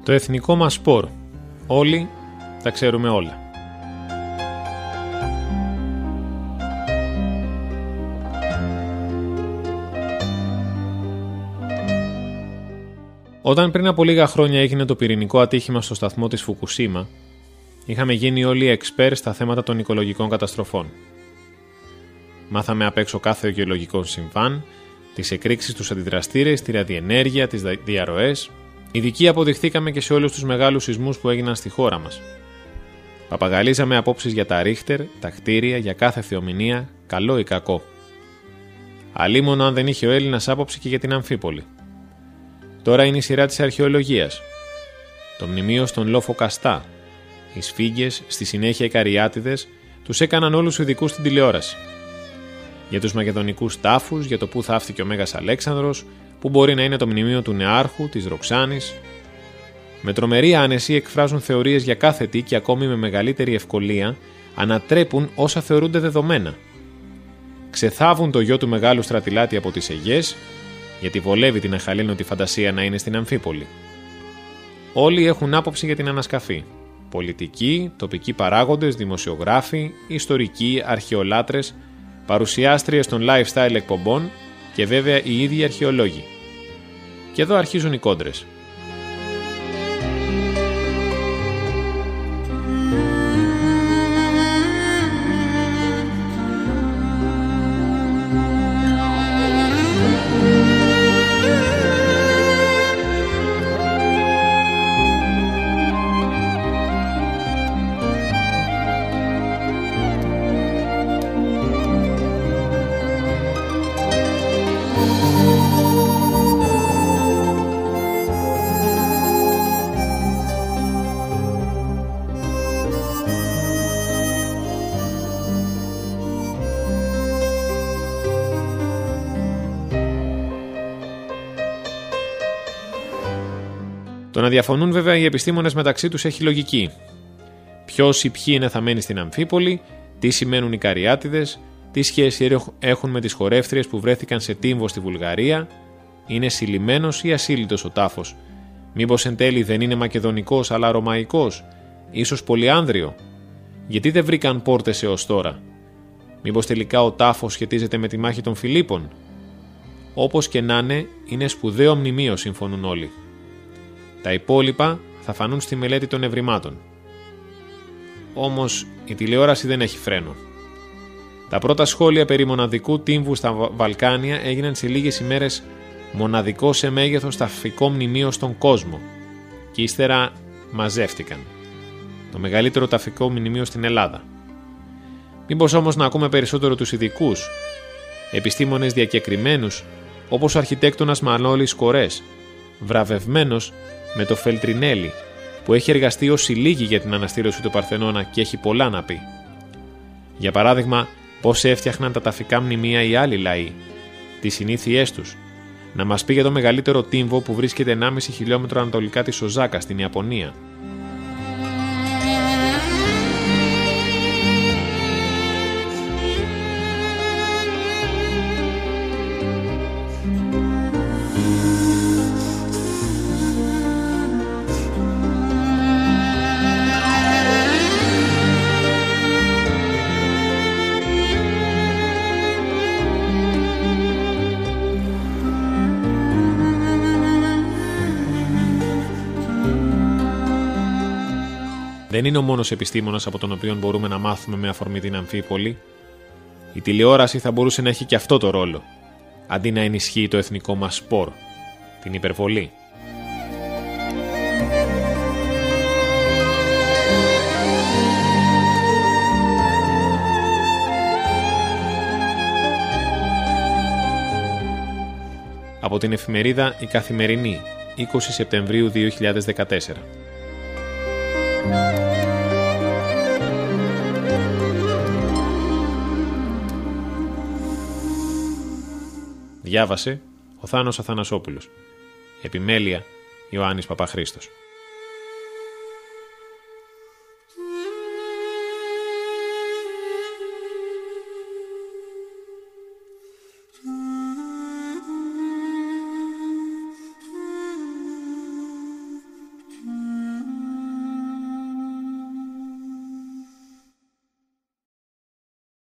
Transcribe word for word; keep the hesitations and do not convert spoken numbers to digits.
Το εθνικό μας σπορ. Όλοι τα ξέρουμε όλα. Όταν πριν από λίγα χρόνια έγινε το πυρηνικό ατύχημα στο σταθμό της Φουκουσίμα, είχαμε γίνει όλοι εξπέρ στα θέματα των οικολογικών καταστροφών. Μάθαμε απ' έξω κάθε γεωλογικό συμβάν, τις εκρήξεις, τους αντιδραστήρες, τη ραδιενέργεια, τις διαρροές. Ειδικοί αποδειχθήκαμε και σε όλους τους μεγάλους σεισμούς που έγιναν στη χώρα μας. Παπαγαλίζαμε απόψεις για τα ρίχτερ, τα κτίρια, για κάθε θεομηνία, καλό ή κακό. Αλίμονο αν δεν είχε ο Έλληνας άποψη και για την Αμφίπολη. Τώρα είναι η σειρά της αρχαιολογίας. Το μνημείο στον λόφο Καστά. Οι Σφίγγες, στη συνέχεια οι Καριάτιδες, τους έκαναν όλους ειδικούς στην τηλεόραση. Για τους μακεδονικούς τάφους, για το πού θαύτηκε ο Μέγας Αλέξανδρος, που μπορεί να είναι το μνημείο του Νεάρχου, της Ροξάνης. Με τρομερή άνεση εκφράζουν θεωρίες για κάθε τι και ακόμη με μεγαλύτερη ευκολία ανατρέπουν όσα θεωρούνται δεδομένα. Ξεθάβουν το γιο του μεγάλου στρατηλάτη από τις Αιγές, γιατί βολεύει την αχαλήνωτη φαντασία να είναι στην Αμφίπολη. Όλοι έχουν άποψη για την ανασκαφή. Πολιτικοί, τοπικοί παράγοντες, δημοσιογράφοι, ιστορικοί, αρχαιολάτρες, παρουσιάστριες των lifestyle εκπομπών και βέβαια οι ίδιοι αρχαιολόγοι. Και εδώ αρχίζουν οι κόντρες. Το να διαφωνούν βέβαια οι επιστήμονες μεταξύ τους έχει λογική. Ποιος ή ποιοι είναι θα μένει στην Αμφίπολη, τι σημαίνουν οι Καριάτιδες, τι σχέση έχουν με τις χορεύτριες που βρέθηκαν σε τύμβο στη Βουλγαρία, είναι συλλημμένος ή ασύλλητος ο τάφος, μήπως εν τέλει δεν είναι μακεδονικός αλλά ρωμαϊκός, ίσως πολυάνδριο, γιατί δεν βρήκαν πόρτες έως τώρα, μήπως τελικά ο τάφος σχετίζεται με τη μάχη των Φιλίππων. Όπως και να είναι, είναι σπουδαίο μνημείο, συμφωνούν όλοι. Τα υπόλοιπα θα φανούν στη μελέτη των ευρημάτων. Όμως η τηλεόραση δεν έχει φρένο. Τα πρώτα σχόλια περί μοναδικού τύμβου στα Βαλκάνια έγιναν σε λίγες ημέρες μοναδικό σε μέγεθος ταφικό μνημείο στον κόσμο και ύστερα μαζεύτηκαν. Το μεγαλύτερο ταφικό μνημείο στην Ελλάδα. Μήπως όμως να ακούμε περισσότερο τους ειδικούς, επιστήμονες διακεκριμένους όπως ο αρχιτέκτονας Μανώλης Κορές, βραβευμένος με το Φελτρινέλι, που έχει εργαστεί ως συλλήγη για την αναστήλωση του Παρθενώνα και έχει πολλά να πει. Για παράδειγμα, πώς έφτιαχναν τα ταφικά μνημεία οι άλλοι λαοί, τις συνήθειές τους. Να μας πει για το μεγαλύτερο τύμβο που βρίσκεται ενάμιση χιλιόμετρο ανατολικά της Οζάκα στην Ιαπωνία. Δεν είναι ο μόνος επιστήμονας από τον οποίο μπορούμε να μάθουμε με αφορμή την Αμφίπολη. Η τηλεόραση θα μπορούσε να έχει και αυτό το ρόλο, αντί να ενισχύει το εθνικό μας σπορ, την υπερβολή. Από την εφημερίδα Η Καθημερινή, είκοσι Σεπτεμβρίου δύο χιλιάδες δεκατέσσερα. Διάβασε ο Θάνος Αθανασόπουλος. Επιμέλεια Ιωάννης Παπαχρήστος.